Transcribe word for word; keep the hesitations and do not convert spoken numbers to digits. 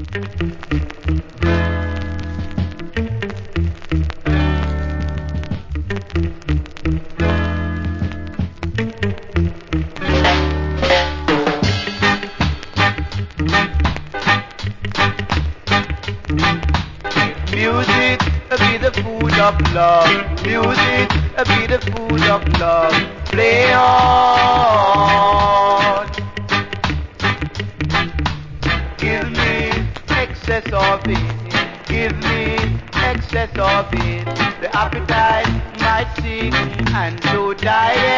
Music be the food of love. Music be the food of love. Play on. Give me excess of it. Give me excess of it. The appetite might sing and so die